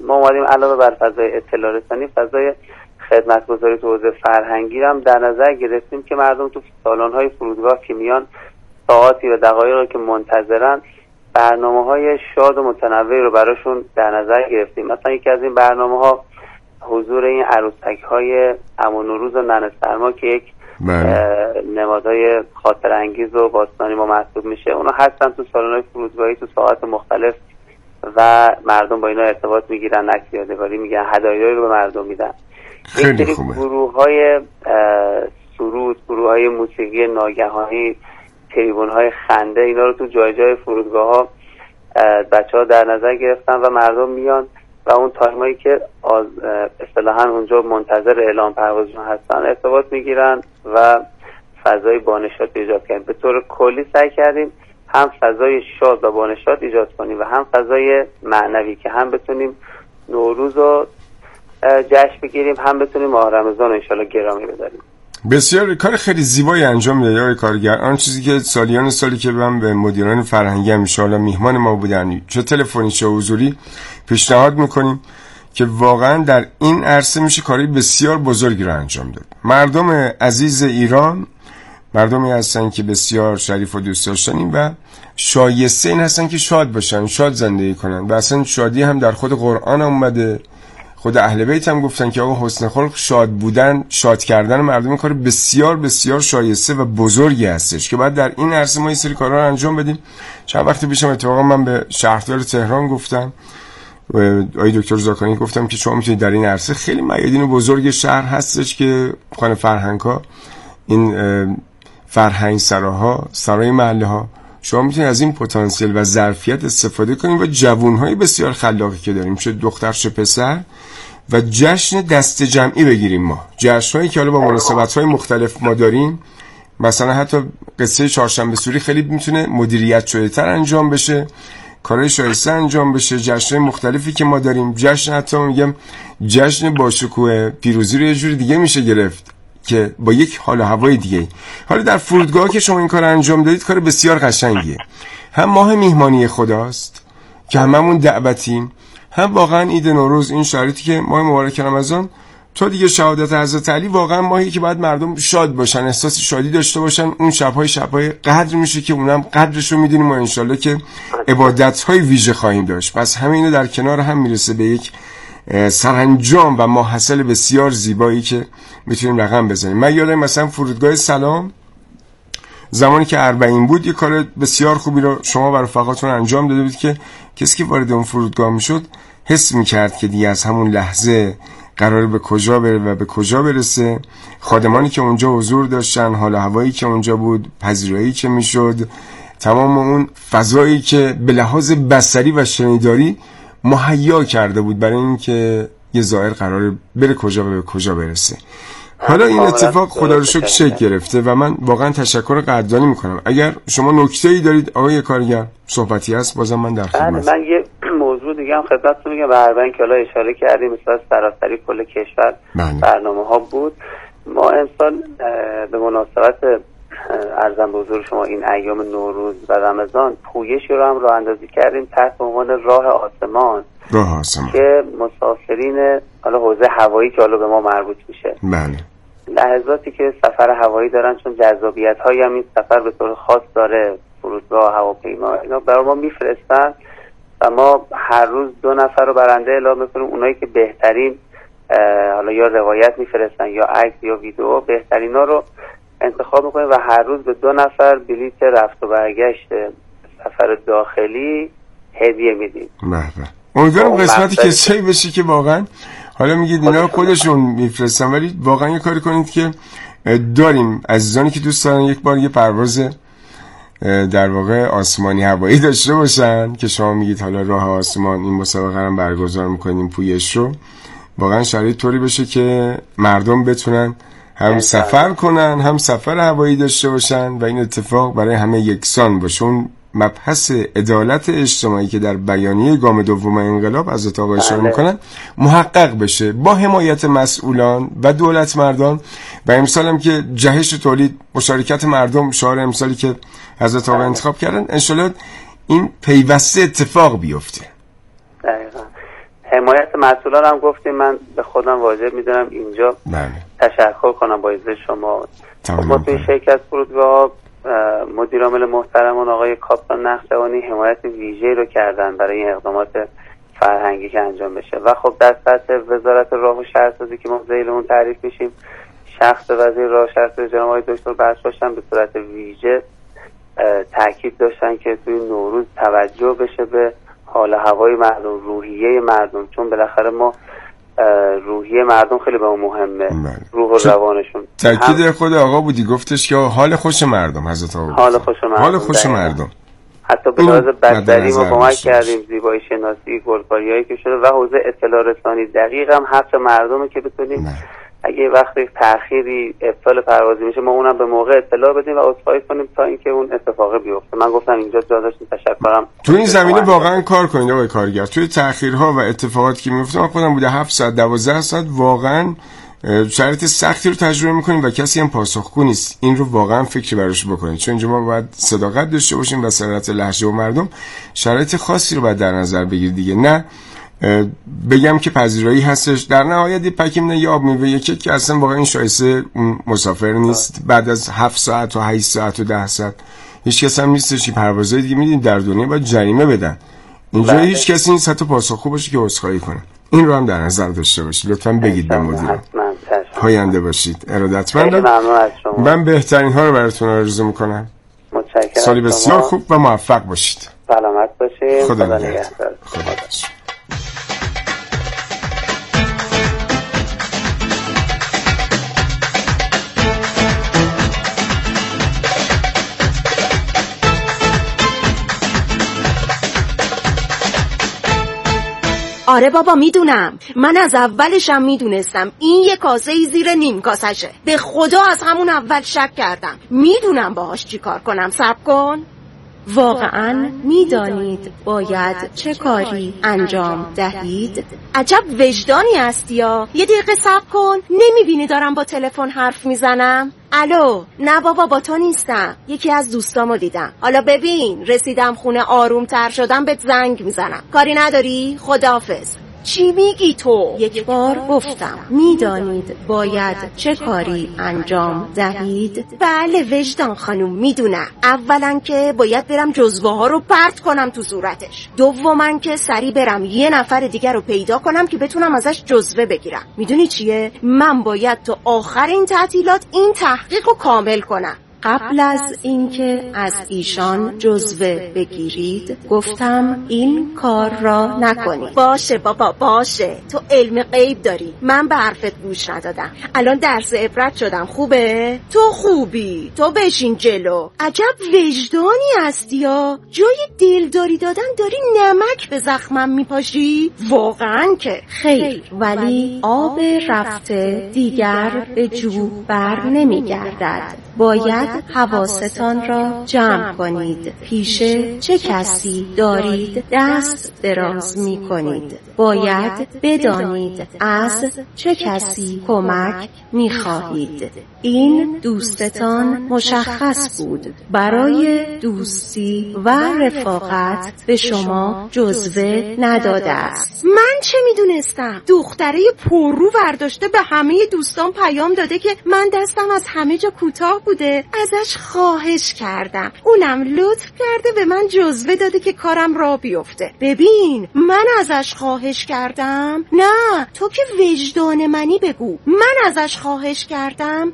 ما اومدیم علاوه بر فضای اطلاع رسانی، فضای خدمتگزاری تو حوزه فرهنگی هم در نظر گرفتیم که مردم تو سالن‌های فرودگاه که میان ساعاتی و دقایقی که منتظرن، برنامه‌های شاد و متنوعی رو براشون در نظر گرفتیم. مثلا یکی از این برنامه‌ها حضور این عروسک‌های عمو نوروز و ننه سرما که یک نمادهای خاطر انگیز و باستانی ما محسوب میشه، اونا هستن تو سالن‌های فرودگاهی تو ساعات مختلف و مردم با اینا ارتباط میگیرن، عکس یادگاری میگیرن، هدایایی رو به مردم میدن. خیلی خوبه. گروه‌های سرود، گروه‌های موسیقی ناگهانی، تریبون‌های خنده، اینا رو تو جای جای فرودگاه‌ها بچه‌ها در نظر گرفتن و مردم میان و اون تایمایی که اصطلاحاً اونجا منتظر اعلام پروازشون هستن ارتباط میگیرن و فضای بانشاد ایجاد کردیم. به طور کلی سعی کردیم هم فضای شاد و بانشاد ایجاد کنیم و هم فضای معنوی که هم بتونیم نوروز رو جشن بگیریم، هم بتونیم ماه رمضان رو انشالله گرامی بداریم. بسیار کار خیلی زیبایی انجام دادید آقای کارگر. آن چیزی که سالی که من به مدیران فرهنگی ان شاءالله میهمان ما بودن، چه تلفنی چه حضوری، پیشنهاد میکنیم که واقعا در این عرصه میشه کاری بسیار بزرگی رو انجام داد. مردم عزیز ایران مردمی هستن که بسیار شریف و دوست داشتنی و شایسته این هستن که شاد باشن، شاد زندگی کنن و اصلا شادی هم در خود قرآن اومده. خود اهل بیت هم گفتن که آقا حسن خلق شاد بودن، شاد کردن مردم کار بسیار بسیار شایسته و بزرگی هستش که بعد در این عرصه ما این سری کارا رو انجام بدیم. چند وقت پیشم اتفاقا من به شهردار تهران گفتم، آقای دکتر زاکانی گفتم که شما میتونید در این عرصه، خیلی میادین بزرگ شهر هستش که خانه فرهنگ‌ها، این فرهنگ سراها، سرای محله ها، شما میتونید از این پتانسیل و ظرفیت استفاده کنید و جوانهای بسیار خلاقی که داریم، چه دختر چه پسر، و جشن دست جمعی بگیریم. ما جشن‌هایی که حالا با مناسبت‌های مختلف ما داریم، مثلا حتی قصه چهارشنبه سوری خیلی میتونه مدیریت شده‌تر انجام بشه، کارهای شایسته انجام بشه. جشن‌های مختلفی که ما داریم، جشن حتی میگم جشن باشکوه پیروزی رو یه جوری دیگه میشه گرفت که با یک حال و هوای دیگه. حالا در فرودگاه که شما این کار انجام دادید کار بسیار قشنگیه. هم ماه میهمانی خداست که هممون دعوتیم، هم واقعا عید نوروز، این شرایطی که ماه مبارک رمضان تو دیگه شهادت حضرت علی، واقعا ماهی که باید مردم شاد باشن، احساس شادی داشته باشن. اون شب‌های قدر میشه که اونم قدرش رو میدونیم و انشالله که عبادت‌های ویژه خواهیم داشت. پس همه اینا در کنار هم میرسه به یک سرانجام و ماحصل بسیار زیبایی که میتونیم رقم بزنیم. من یادم مثلا فرودگاه سلام زمانی که 40 بود، یه کار بسیار خوبی رو شما و رفقاتون انجام داده بود که کسی که وارد اون فرودگاه میشد حس میکرد که دیگه از همون لحظه قراره به کجا بره و به کجا برسه. خادمانی که اونجا حضور داشتن، حال و هوایی که اونجا بود، پذیرایی که میشد، تمام اون فضایی که به لحاظ بصری و شنیداری مهیا کرده بود برای اینکه یه زائر قراره بره کجا و به کجا برسه. حالا این اتفاق خدا رو شکر شکل گرفته و من واقعا تشکر قدردانی میکنم. اگر شما نکته‌ای دارید آقای کارگر، صحبتی هست، بازم من در خدمت. من یه موضوع دیگه هم خدمتتون میگم. به هر که حالا اشاره کردیم مثلا سراسری کل کشور برنامه‌ها بود. ما امسال به مناسبت عرضم به حضور شما این ایام نوروز و رمضان پویشی رو هم راه اندازی کردیم تحت عنوان راه آسمان که مسافرین حالا حوزه هوایی که حالا به ما مربوط میشه، بله، لحظاتی که سفر هوایی دارن، چون جذابیت هایی هم این سفر به طور خاص داره، فرودگاه، هواپیما، اینا برای ما میفرستن و ما هر روز 2 نفر رو برنده اعلام میکنیم. اونایی که بهترین حالا یا روایت میفرستن یا عکس یا ویدیو، بهترینا رو انتخاب میکنیم و هر روز به 2 نفر بلیت رفت و برگشت سفر داخلی هدیه میدیم. امیدوارم قسمتی کسایی بشه که واقعا حالا میگید اینا خودشون میفرستن، ولی واقعا یه کاری کنید که داریم عزیزانی که دوست دارن یک بار یه پرواز در واقع آسمانی هوایی داشته باشن که شما میگید حالا راه آسمان این مسابقه رو برگزار میکنیم پویش رو، واقعا شرایط طوری بشه که مردم بتونن هم سفر کنن هم سفر هوایی داشته باشن و این اتفاق برای همه یکسان باشه. اون مبحث عدالت اجتماعی که در بیانیه گام دوم انقلاب از آقا اشاره میکنن محقق بشه با حمایت مسئولان و دولت مردان. و امسال هم که جهش تولید مشارکت مردم شعار امسالی که حضرت آقا انتخاب کردن، انشالله این پیوسته اتفاق بیفته. دقیقا. حمایت مسئولان هم گفتیم، من به خودم واجب میدونم اینجا تشکر کنم با اجازه شما. ما توی شرکت فرودگاه مدیرعامل محترمون آقای کاپتان نخجوانی حمایت ویژه رو کردن برای این اقدامات فرهنگی که انجام بشه و خب در سطح وزارت راه و شهرسازی که ما ذیل اون تعریف میشیم، شخص وزیر راه و شهرسازی جناب آقای دکتر بخشواشان به صورت ویژه تاکید داشتن که توی نوروز توجه بشه به حال هوای مردم، روحیه مردم، چون بالاخره ما روحیه مردم خیلی به ما مهمه، روح و روانشون. تاکید خود آقا بودی، گفتش که حال خوش مردم، حضرت آقا حال خوش مردم، حال خوش مردم. حتی به لحاظ بستری ما کمک کردیم، زیبایی شناسی، گلکاریایی که شده و حوزه اطلاع رسانی دقیق هم حق مردمه که بتونیم اگه وقتی تأخیری ابطال پروازی میشه ما اونم به موقع اطلاع بدیم و عذرخواهی کنیم تا اینکه اون اتفاق بیفته. من گفتم اینجا جا داشتیم تشکرم. تو این زمینه واقعا کار کنید آقای کارگر. توی تأخیرها و اتفاقاتی که میفته من خودم بوده 7 ساعت 12 ساعت واقعا شرایط سختی رو تجربه میکنیم و کسی هم پاسخگو نیست. این رو واقعا فکر براش بکنید، چون اینجا ما باید صداقت داشته باشیم و صراحت لهجه و مردم شرایط خاصی رو باید در نظر بگیرید دیگه. نه بگم که پذیرایی هستش، در نهایت پکیم نه یه آب میوه یکی که اصلا واقعا این شایسته مسافر نیست. بعد از 7 ساعت و 8 ساعت و 10 ساعت هیچ کس هم نیستش که پروازهای دیگه میدین در دنیا باید جریمه بدن. اینجا هیچ کسی نیست حتی پاسخگو باشه که عذرخواهی کنه. این رو هم در نظر داشته باشید. لطفاً بگید به مدیر. پاینده باشید. ارادتمندم. من بهترین ها رو براتون آرزو میکنم. متشکرم. سالی بسیار خوب و موفق باشید. سلامت باشید. خدا نگهدار. خدا نگهدار. آره بابا میدونم، من از اولشم میدونستم این یه کاسه زیر نیم کاسشه. به خدا از همون اول شک کردم. میدونم باهاش چی کار کنم. صبر کن. واقعاً میدانید باید چه کاری انجام دهید؟ عجب وجدانی هستی یا. یه دقیقه صبر کن. نمیبینی دارم با تلفن حرف میزنم؟ الو. نه بابا با تو نیستم، یکی از دوستامو دیدم. حالا ببین رسیدم خونه آروم تر شدم بهت زنگ میزنم. کاری نداری؟ خداحافظ. چی میگی تو؟ یک بار گفتم میدانید باید چه کاری انجام دهید؟ بله وجدان خانوم میدونم. اولا که باید برم جزوه ها رو پرت کنم تو صورتش. دوما که سری برم یه نفر دیگر رو پیدا کنم که بتونم ازش جزوه بگیرم. میدونی چیه؟ من باید تا آخر این تعطیلات این تحقیق رو کامل کنم. قبل از اینکه از ایشان جزوه بگیرید گفتم این کار را نکنید. باشه بابا باشه، تو علم غیب داری، من به حرفت گوش ندادم. الان درس عبرت شدم. خوبه؟ تو خوبی، تو بشین جلو. عجب وجدانی هستی یا. جای دلداری دادن داری نمک به زخمم میپاشی؟ واقعا که خیر، ولی آب رفته دیگر به جو بر نمیگردد. باید حواستان را جمع کنید. پیش چه کسی دارید دست دراز می کنید. باید بدانید از چه کسی کمک می خواهید. این دوستتان مشخص بود. برای دوستی و رفاقت به شما جزوه نداده است. من چه میدونستم؟ دختره پررو ورداشته به همه دوستان پیام داده که من دستم از همه جا کوتاه بوده، ازش خواهش کردم، اونم لطف کرده به من جزوه داده که کارم را بیفته. ببین من ازش خواهش کردم؟ نه تو که وجدان منی بگو. من ازش خواهش کردم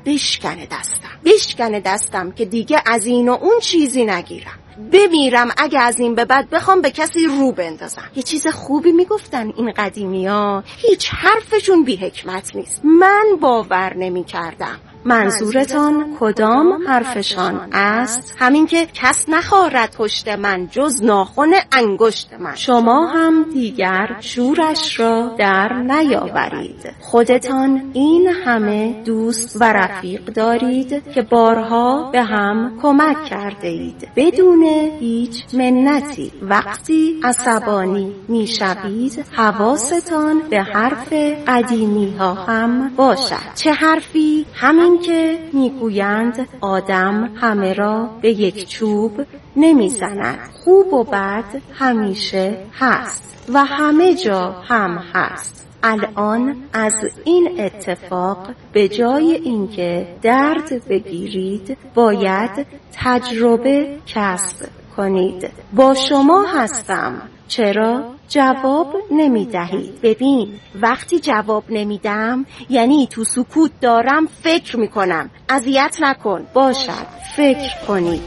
بشکنه دستم که دیگه از این و اون چیزی نگیرم، بمیرم اگه از این به بعد بخوام به کسی رو بندازم. یه چیز خوبی میگفتن این قدیمی ها، هیچ حرفشون بی حکمت نیست. من باور نمی کردم. منظورتان کدام حرفشان است؟ همین که کس نخواهد پشت من جز ناخن انگشت من. شما هم دیگر شورش را در نیاورید. خودتان این همه دوست و رفیق دارید که بارها به هم کمک کرده اید بدون هیچ منتی. وقتی عصبانی میشوید حواستان به حرف قدیمی ها هم باشد. چه حرفی؟ همین که میگویند آدم همه را به یک چوب نمیزند. خوب و بد همیشه هست و همه جا هم هست. الان از این اتفاق به جای اینکه درد بگیرید باید تجربه کسب کنید. با شما هستم. چرا جواب نمی دهید؟ ببین، وقتی جواب نمیدم یعنی تو سکوت دارم فکر می کنم. اذیت نکن. باشد فکر کنید.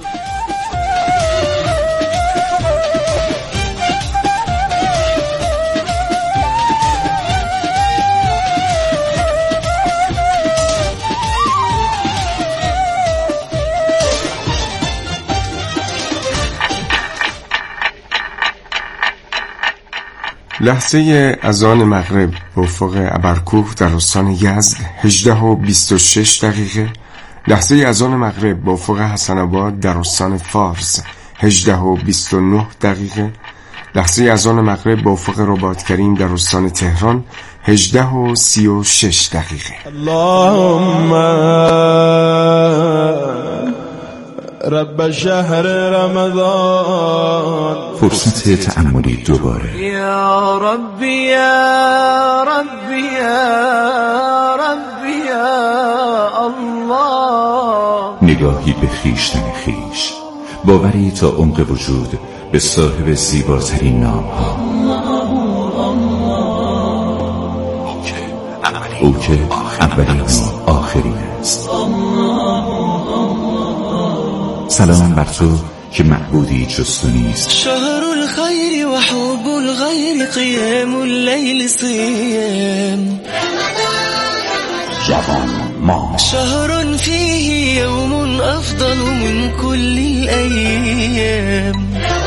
لحظه اذان مغرب به افق ابرکوه در استان یزد 18:26. لحظه اذان مغرب به افق حسن آباد در استان فارس 18:29. لحظه اذان مغرب به افق رباط کریم در استان تهران 18:36. اللهم رب شهر رمضان. فرصت تأملی دوباره. یا ربی یا ربی یا ربی یا الله. نگاهی به خویشتن خویش، باوری تا عمق وجود به صاحب زیباترین نام ها. او که اولین و آخرین است. سلام بر تو که معبودی جز تو نیست. شهر الخیر و حب الغیر قیام اللیل صیم. جوان ما. شهر فیه یوم افضل من کل الایام.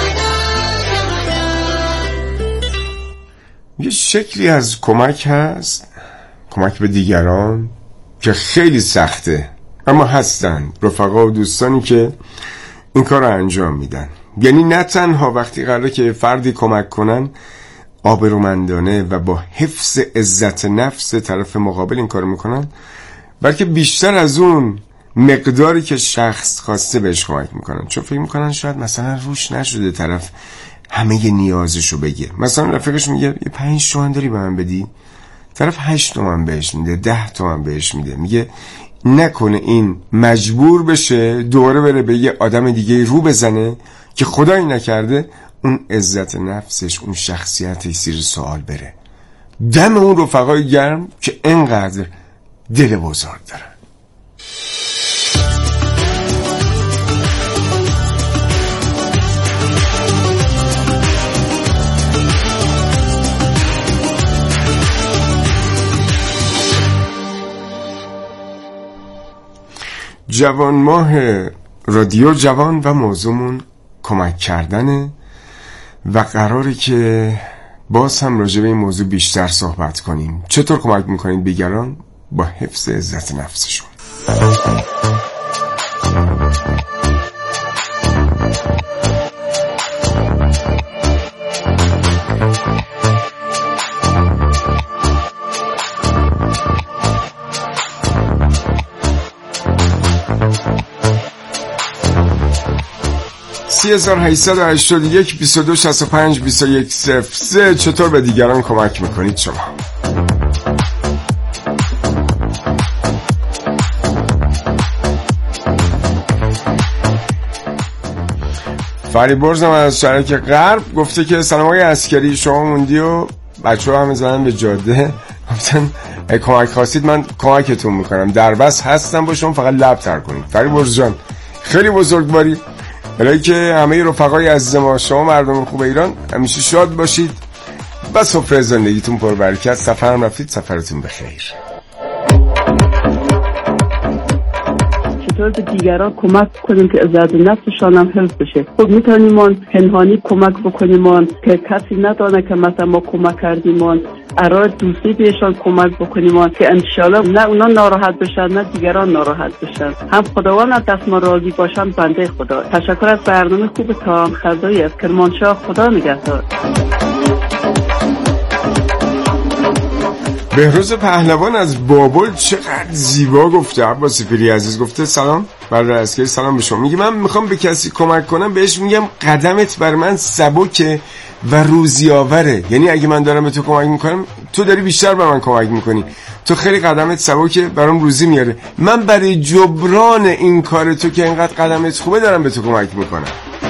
یه شکلی از کمک هست، کمک به دیگران، که خیلی سخته، اما هستن رفقا و دوستانی که این کار رو انجام میدن. یعنی نه تنها وقتی قراره که فردی کمک کنن آبرومندانه و با حفظ عزت نفس طرف مقابل این کار میکنن، بلکه بیشتر از اون مقداری که شخص خواسته بهش کمک میکنن، چون فکر میکنن شاید مثلا روش نشده طرف همه نیازشو بگه. مثلا رفیقش میگه یه 5 تومن داری به من بدی، طرف 8 تومن بهش میده، 10 تومن بهش میده. میگه نکنه این مجبور بشه دوباره بره به یه آدم دیگه رو بزنه که خدایی نکرده اون عزت نفسش، اون شخصیتش زیر سوال بره. دم اون رفقای گرم که انقدر دل بزرگ دارن. جوان ماه رادیو جوان و موضوعمون کمک کردنه و قراره که باز هم راجع به این موضوع بیشتر صحبت کنیم. چطور کمک میکنید دیگران با حفظ عزت نفسشون. (3881 22 65 21 03). چطور به دیگران کمک میکنید شما؟ فریبرز هم از شرک غرب گفته که سلام آقای عسکری، شما موندی و بچه ها هم زنن به جاده، گفتن کمک خواستید من کمکتون میکنم، در بس هستم با شما، فقط لب تر کنید. فریبرز جان خیلی بزرگواری، برای که همه رفقای عزیز ما، شما مردم خوب ایران همیشه شاد باشید و سفره زندگیتون پر برکت. سفرم رفتید، سفرتون بخیر. چطور به دیگران کمک کنیم که عزت نفسشان هم حفظ بشه؟ خب میتونیم ما پنهانی کمک بکنیم که کسی ندانه که مثلا ما کمک کردیم، ارائه دوستی بهشان کمک بکنیم که انشالله نه اونا ناراحت بشن نه دیگران ناراحت بشن. هم خداوند از دست ما راضی باشن. بنده خدا. تشکر از برنامه خوب تاهم خدایی از کرمانشاه. خدا نگهدار. بهروز پهلوان از بابل چقدر زیبا گفته. عباس پیری عزیز گفته سلام، برادر عسکری سلام به شما. میگه من میخوام به کسی کمک کنم، بهش میگم قدمت بر من سبکه و روزی آوره. یعنی اگه من دارم به تو کمک میکنم، تو داری بیشتر به من کمک میکنی، تو خیلی قدمت سبکه، برام روزی میاره. من برای جبران این کار تو که اینقدر قدمت خوبه دارم به تو کمک میکنم.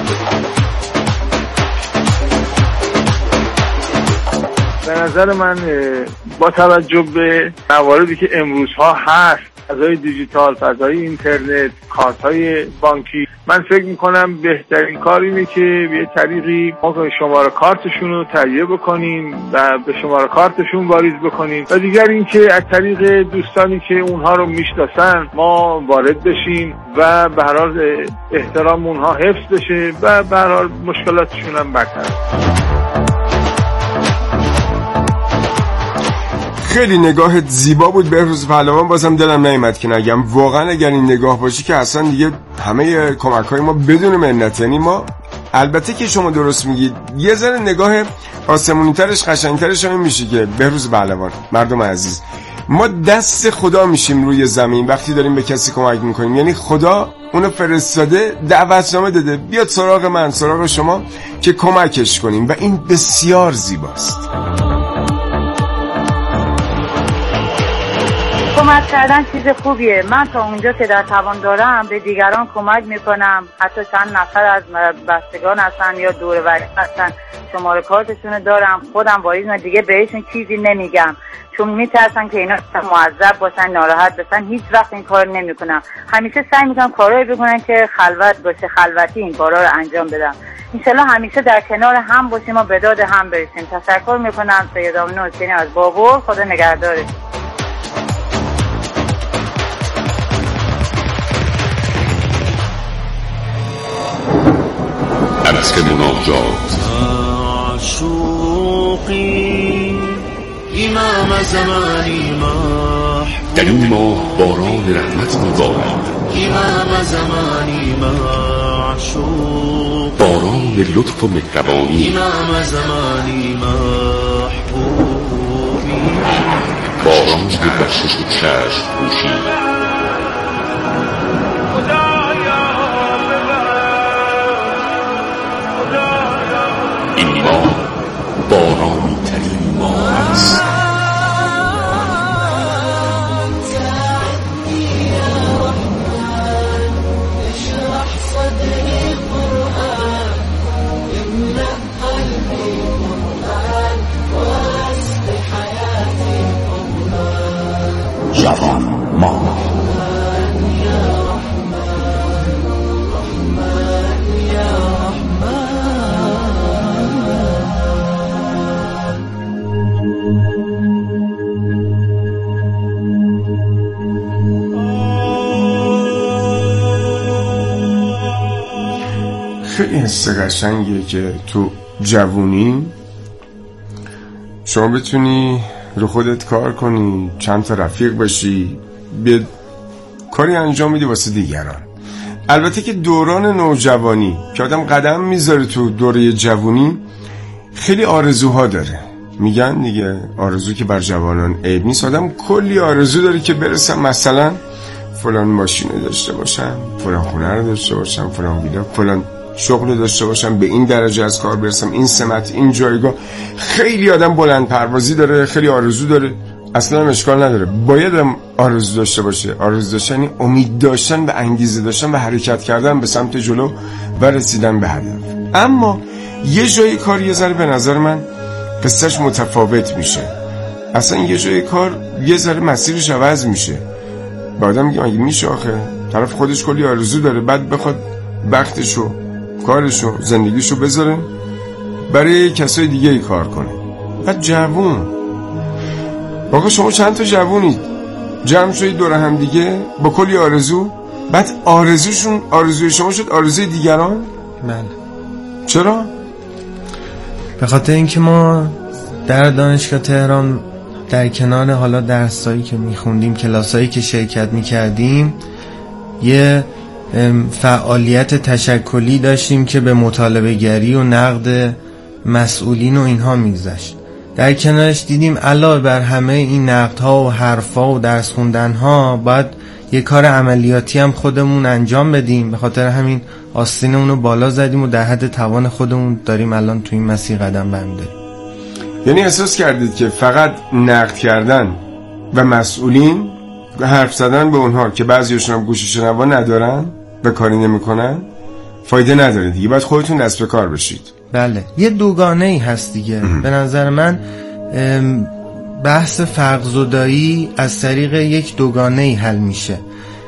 به نظر من با توجه به مواردی که امروزها هست، فضای دیجیتال، فضای اینترنت، کارت‌های بانکی، من فکر میکنم بهترین کار اینه که به طریقی ما شماره کارتشون رو تهیه بکنیم و به شماره کارتشون واریز بکنیم و دیگر اینکه از طریق دوستانی که اونها رو میشناسن ما وارد بشیم و به هر حال احترام اونها حفظ بشه و به هر حال مشکلاتشون هم برطرف. خیلی نگاهت زیبا بود بهروز پهلوان. بازم دلم نیامد که نگم، واقعا اگر این نگاه باشی که اصلا دیگه همه کمک‌های ما بدون منت. یعنی ما البته که شما درست میگید، یه ذره نگاه آسمونی‌ترش قشنگ‌ترش هم میشه که بهروز پهلوان، مردم عزیز، ما دست خدا میشیم روی زمین وقتی داریم به کسی کمک میکنیم. یعنی خدا اونو فرستاده، دعوتنامه داده بیاد سراغ من، سراغ شما که کمکش کنیم و این بسیار زیباست. کمک کردن چیز خوبیه. من تا اونجا که در توان دارم به دیگران کمک میکنم. حتی چند نفر از بستگان هستن یا دور و بر هستن، شماره کارتشون دارم، خودم واریز دیگه بهشون چیزی نمیگم چون میترسن که اینا معذب باشن، ناراحت بشن. هیچ وقت این کار نمیکنم. همیشه سعی میکنم کارایی بکنم که خلوت باشه، خلوتی این کارا رو انجام بدم. انشالله همیشه در کنار هم باشیم و به داد هم برسیم. تشکر میکنم. سید آمین حسینی از بابور. خدا نگهدارش. عرص مناجات. معشوقی امام زمانی محبوب، در این ماه باران رحمت میبارد. امام زمانی معشوق، باران لطف و مهربانی. امام زمانی محبوبی، باران بخشش و چشم پوشی. این ماه بارانی ترین ماه است. جوان ماه. خیلی حس قشنگیه که تو جوونی شما بتونی رو خودت کار کنی، چند تا رفیق باشی، به کاری انجام میدی واسه دیگران. البته که دوران نوجوانی که آدم قدم میذاره تو دوره جوونی خیلی آرزوها داره. میگن دیگه آرزو که بر جوانان عیب نیست. آدم کلی آرزو داره که برسم مثلا فلان ماشین داشته باشم، فلان خونه رو داشته باشم، فلان ویلا، فلان شغل داشته باشم، به این درجه از کار برسم، این سمت، این جایگاه. خیلی آدم بلند پروازی داره، خیلی آرزو داره. اصلا هم اشکال نداره، باید هم آرزو داشته باشه. آرزو داشتن یعنی امید داشتن و انگیزه داشتن و حرکت کردن به سمت جلو و رسیدن به هدف. اما یه جای کار یه ذره به نظر من قصهش متفاوت میشه. اصلا یه جای کار یه ذره مسیرش عوض میشه. با آدم میگه مگه میشه آخه طرف خودش کلی آرزو داره بعد بخواد وقتشو، کارشو، زندگیشو بذاره برای کسای دیگه ای کار کنه. بعد جوون، آقا شما چند تا جوونید جمع شدید دور هم دیگه با کلی آرزو، بعد آرزوی شما شد آرزوی دیگران. بله. چرا؟ به خاطر اینکه ما در دانشگاه تهران در کنار حالا درسایی که میخوندیم، کلاسایی که شرکت میکردیم، یه فعالیت تشکلی داشتیم که به مطالبه گری و نقد مسئولین و اینها میگذشت. در کنارش دیدیم علاوه بر همه این نقدها و حرفا و درس خوندنها باید یه کار عملیاتی هم خودمون انجام بدیم. به خاطر همین آستینمون رو بالا زدیم و در حد توان خودمون داریم الان تو این مسیر قدم برمی‌داریم. یعنی احساس کردید که فقط نقد کردن و مسئولین و حرف زدن به اونها که بعضیشون هم گوش شنوا ندارن و کاری نمی‌کنن فایده نداره دیگه، باید خودتون دست به کار بشید. بله، یه دوگانه‌ای هست دیگه. به نظر من بحث فرق‌زدایی از طریق یک دوگانه‌ای حل میشه.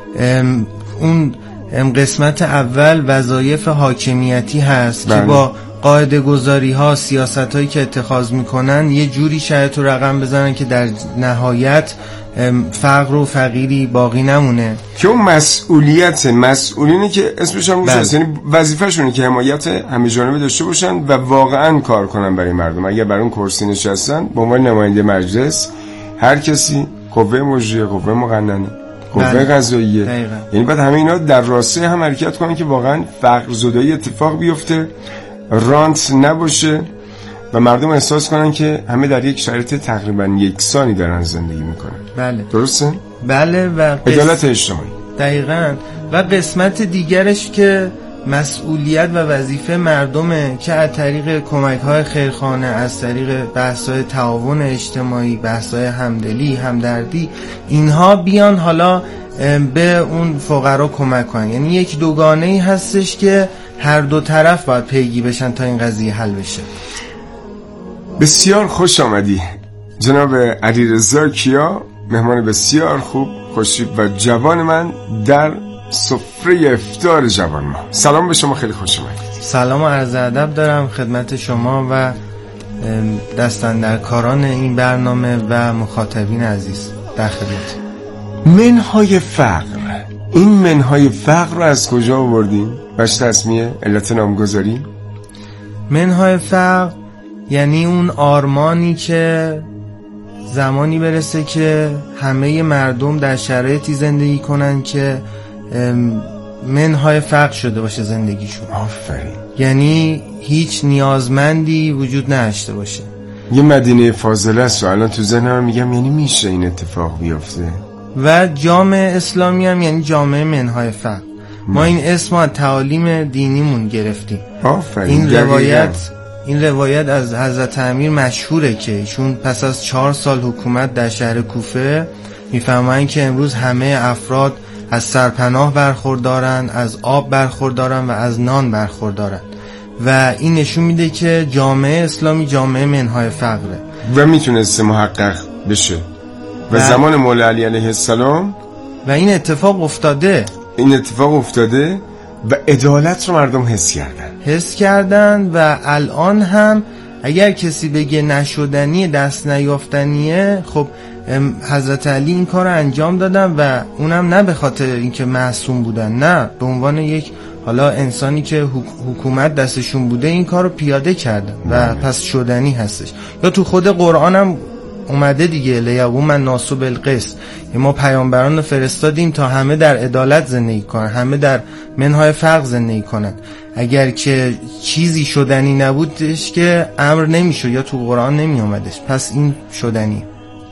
اون قسمت اول وظایف حاکمیتی هست که با قاعده گذاری ها، سیاست هایی که اتخاذ میکنن یه جوری شرایط رو رقم بزنن که در نهایت فقر و فقیری باقی نمونه. که اون مسئولینی که اسمش هم روش، یعنی وظیفه‌شونه که حمایت همه جانبه داشته باشن و واقعا کار کنن برای مردم. اگر بر اون کرسی نشستن به عنوان نماینده مجلس، هر کسی قوه مجریه، قوه مقننه، قوه قضاییه، یعنی باید همه اینا در راسته هم حرکت کنن که واقعا فقر زدایی اتفاق بیفته، رانت نباشه و مردم احساس کنن که همه در یک شرایط تقریبا یکسانی دارن زندگی میکنن. بله، درسته؟ بله. و عدالت اجتماعی. دقیقاً. و قسمت دیگرش که مسئولیت و وظیفه مردمه که از طریق کمک‌های خیرخانه، از طریق بحث‌های تعاون اجتماعی، بحث‌های همدلی، همدردی، اینها بیان حالا به اون فقرا کمک کنن. یعنی یک دوگانه‌ای هستش که هر دو طرف باید پیگی بشن تا این قضیه حل بشه. بسیار خوش آمدی جناب علیرضا کیا، مهمان بسیار خوب، خوشیب و جوان من در سفره افطار جوان ما. سلام به شما، خیلی خوش آمدید. سلام و عرض ادب دارم خدمت شما و دستاندرکاران این برنامه و مخاطبین عزیز. در خدمت. منهای فقر، این منهای فقر رو از کجا آوردین؟ باش تسمیه علت نامگذاری؟ منهای فقر یعنی اون آرمانی که زمانی برسه که همه مردم در شرایطی زندگی کنن که منهای فقر شده باشه زندگیشون. آفرین. یعنی هیچ نیازمندی وجود نداشته باشه. یه مدینه فاضله است و الان تو ذهنم میگم یعنی میشه این اتفاق بیفته. و جامعه اسلامی هم یعنی جامعه منهای فقر. ما این اسم از تعالیم دینیمون گرفتیم. آفرین. این روایت از حضرت امیر مشهوره که ایشون پس از 4 سال حکومت در شهر کوفه میفهمن که امروز همه افراد از سرپناه برخوردارن، از آب برخوردارن و از نان برخوردارن و این نشون میده که جامعه اسلامی جامعه منهای فقره و میتونسته محقق بشه و زمان مولا علی علیه السلام و این اتفاق افتاده و عدالت رو مردم حس کردن و الان هم اگر کسی بگه نشدنی، دست نیافتنیه، خب حضرت علی این کار رو انجام دادن و اونم نه به خاطر اینکه معصوم بودن، نه، به عنوان یک حالا انسانی که حکومت دستشون بوده این کار رو پیاده کردن و پس شدنی هستش. یا تو خود قرآن هم اومده دیگه، لیقوم الناس بالقسط، ما پیامبران رو فرستادیم تا همه در عدالت زندگی کنن، همه در منهای فقر زندگی کنن. اگر که چیزی شدنی نبودش که امر نمیشد یا تو قرآن نمی اومدش، پس این شدنی.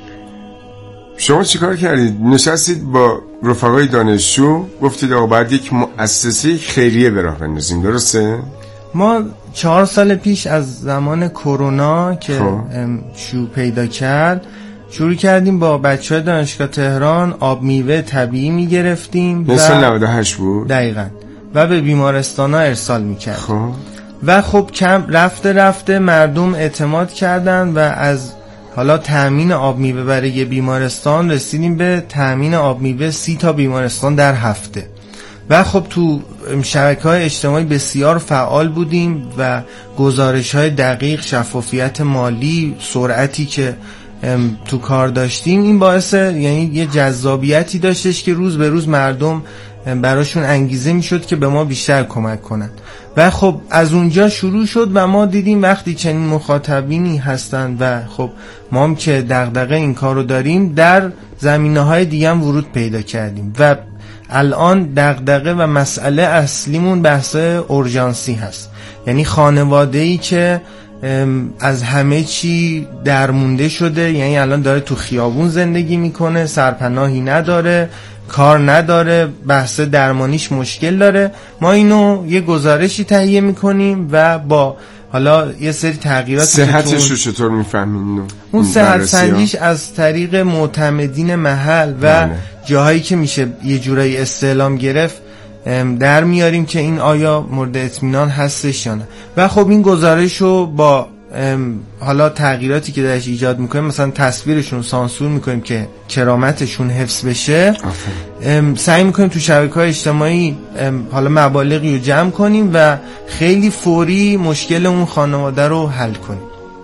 شما چیکار کردید؟ نشستید با رفقای دانشجو گفتید آقا باید یک مؤسسه خیریه به راه بندازیم، درسته؟ ما 4 سال پیش از زمان کرونا که شیوع پیدا کرد شروع کردیم با بچه‌های دانشگاه تهران آب میوه طبیعی میگرفتیم. سال 98 بود دقیقاً. و به بیمارستان‌ها ارسال میکردیم. و خب کم رفته مردم اعتماد کردن و از حالا تأمین آب میوه برای بیمارستان رسیدیم به تأمین آب میوه 30 تا بیمارستان در هفته. و خب تو شبکه‌های اجتماعی بسیار فعال بودیم و گزارش‌های دقیق، شفافیت مالی، سرعتی که تو کار داشتیم، این باعث یعنی یه جذابیتی داشتش که روز به روز مردم براشون انگیزه میشد که به ما بیشتر کمک کنن. و خب از اونجا شروع شد و ما دیدیم وقتی چنین مخاطبینی هستن و خب ما هم که دغدغه این کارو داریم در زمینه‌های دیگه هم ورود پیدا کردیم و الان دغدغه و مسئله اصلیمون بحث اورژانسی هست. یعنی خانواده‌ای که از همه چی درمونده شده، یعنی الان داره تو خیابون زندگی میکنه، سرپناهی نداره کار نداره، بحث درمانیش مشکل داره، ما اینو یه گزارشی تهیه میکنیم و با حالا یه سری تغییراتی صحتش رو چطور میفهمین؟ اون صحت سنجیش از طریق معتمدین محل و جاهایی که میشه یه جورایی استعلام گرفت در میاریم که این آیا مورد اطمینان هستش یا نه. و خب این گزارش رو با حالا تغییراتی که درش ایجاد میکنیم، مثلا تصویرشون سانسور میکنیم که کرامتشون حفظ بشه، سعی میکنیم تو شبکه‌های اجتماعی حالا مبالغی رو جمع کنیم و خیلی فوری مشکل اون خانواده رو حل کنیم.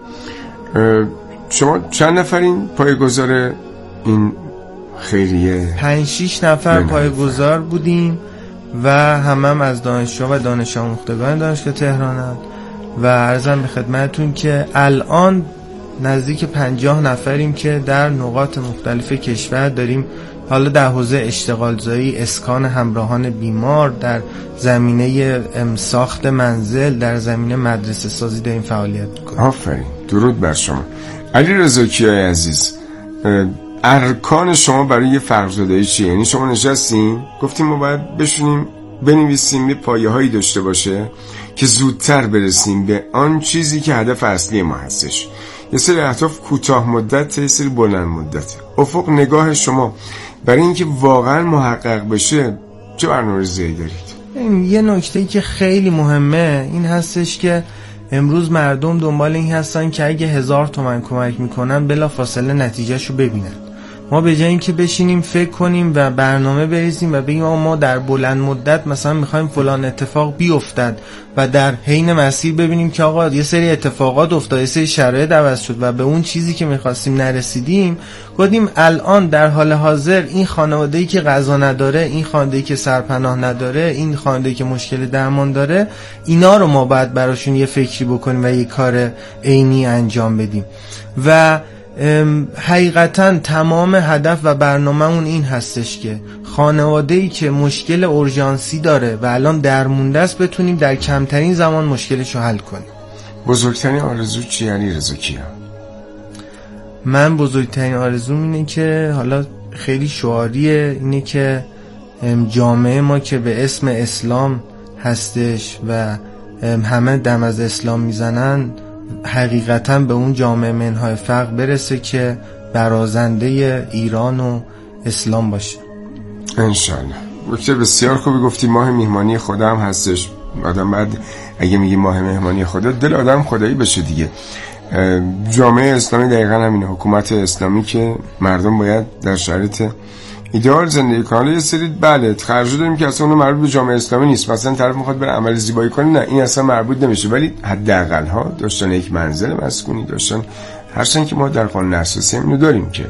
شما چند نفرین پایه‌گذار این خیریه؟ 5-6 نفر پایه‌گذار بودیم و هم از دانشجو و دانش آموختگان دانشگاه تهرانند و عرضم به خدمتون که الان نزدیک 50 نفریم که در نقاط مختلف کشور داریم، حالا در حوزه اشتغال زایی، اسکان همراهان بیمار، در زمینه ساخت منزل، در زمینه مدرسه سازی داریم فعالیت میکنیم. آفرین، درود بر شما. علیرضا کیای عزیز، ارکان شما برای یه فرق‌زدایی چیه؟ یعنی شما نشستین گفتیم ما باید بشونیم بنویسیم یه پایه‌هایی داشته باشه که زودتر برسیم به آن چیزی که هدف اصلی ما هستش. یه سری اهداف کوتاه مدت، یه سری بلند مدت. افق نگاه شما برای اینکه واقعا محقق بشه چه برنامه‌ریزی دارید؟ یه نکته‌ای که خیلی مهمه این هستش که امروز مردم دنبال این هستن که اگه 1000 تومان کمک میکنن بلافاصله نتیجهشو ببینن. ما به جای اینکه بشینیم فکر کنیم و برنامه بریزیم و بگیم ما در بلند مدت مثلا میخوایم فلان اتفاق بیفتد و در حین مسیر ببینیم که آقا یه سری اتفاقات افتاد، یه سری شرایط عوض شد و به اون چیزی که میخواستیم نرسیدیم، گفتیم الان در حال حاضر این خانواده‌ای که غذا نداره، این خانواده‌ای که سرپناه نداره، این خانواده‌ای که مشکل درمان داره، اینا رو ما باید براشون یه فکری بکنیم و یه کار عینی انجام بدیم. و حقیقتا تمام هدف و برنامه‌مون این هستش که خانواده‌ای که مشکل اورژانسی داره و الان درمونده است بتونیم در کمترین زمان مشکلش رو حل کنیم. بزرگترین آرزو چیه علیرضا کیا؟ من بزرگترین آرزوم اینه که حالا خیلی شعاریه، اینه که جامعه ما که به اسم اسلام هستش و همه دم از اسلام میزنن حقیقتا به اون جامعه منهای فقر برسه که برازنده ایران و اسلام باشه انشالله. دکتر بسیار خوبی گفتی. ماه مهمانی خدا هم هستش. آدم بعد اگه میگی ماه مهمانی خدا دل آدم خدایی بشه دیگه. جامعه اسلامی دقیقا همینه، حکومت اسلامی که مردم باید در شرایط ایدئال زندگی کنن. یه سری بله خرجو داریم که اصلا اون مربوط به جامعه اسلامی نیست، مثلا طرف میخواد بره عمل زیبایی کنه، نه این اصلا مربوط نمیشه، ولی حداقل ها داشتن یک منزل مسکونی داشتن، هرچند که ما در قانون اساسی اینو داریم که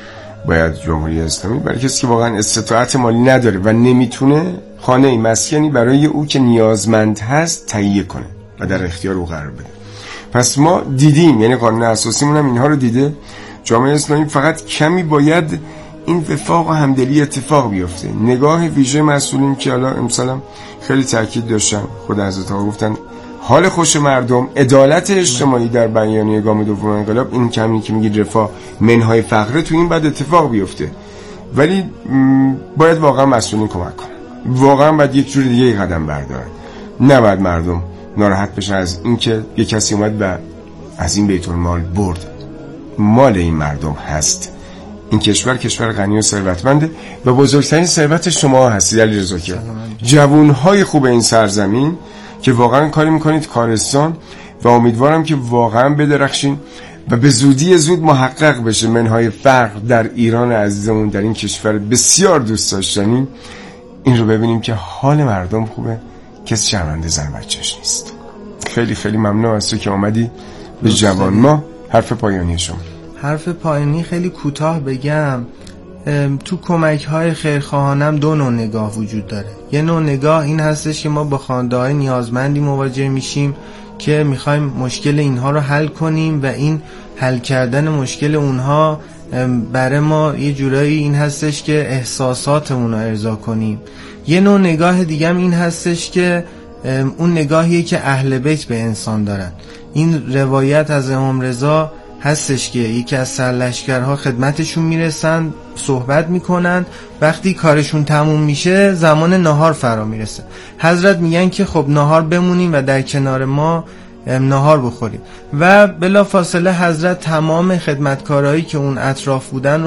باید جمهوری اسلامی برای کسی که واقعا استطاعت مالی نداره و نمیتونه خانه مسکنی برای او که نیازمند هست تهیه کنه و در اختیار او قرار بده. پس ما دیدیم، یعنی قانون اساسیمون هم اینها رو دیده. جامعه اسلامی فقط کمی باید این وفاق و همدلی اتفاق بیفته. نگاه ویژه مسئولین که حالا امسالم خیلی تاکید داشتن، خود حضرت آقا گفتن حال خوش مردم، عدالت اجتماعی در بیانیه گام دوم انقلاب، این کمی که میگید رفاه منهای فقره تو این بعد اتفاق بیفته. ولی باید واقعا مسئولین کمک کنن، واقعا باید یک جور دیگه قدم بردارن. نباید مردم ناراحت بشن از اینکه یک کسی اومد و از این بیت المال برد. مال این مردم هست. این کشور غنی و ثروتمنده و بزرگترین ثروت شما هستید علیرضا کیا، جوانهای خوب این سرزمین که واقعا کاری میکنید کارستان، و امیدوارم که واقعا بدرخشین و به زودی زود محقق بشه منهای فقر در ایران عزیزمون، در این کشور بسیار دوست داشتنی. این رو ببینیم که حال مردم خوبه، کسی شرمنده زن بچهش نیست. خیلی خیلی ممنون از تو که اومدی به جوان ما. حرف پایانی شما. حرف پایانی خیلی کوتاه بگم. تو کمک‌های خیرخواهانم دو نوع نگاه وجود داره. یه نوع نگاه این هستش که ما با خانواده‌های نیازمندی مواجه میشیم که میخوایم مشکل اینها رو حل کنیم و این حل کردن مشکل اونها برای ما یه جورایی این هستش که احساساتمون رو ارضا کنیم. یه نوع نگاه دیگه این هستش که اون نگاهیه که اهل بیت به انسان دارن. این روایت از امام رضا هستش که یکی از سرلشکرها خدمتشون میرسن، صحبت میکنن، وقتی کارشون تموم میشه زمان نهار فرا میرسه. حضرت میگن که خب نهار بمونیم و در کنار ما نهار بخوریم و بلا فاصله حضرت تمام خدمتکارایی که اون اطراف بودن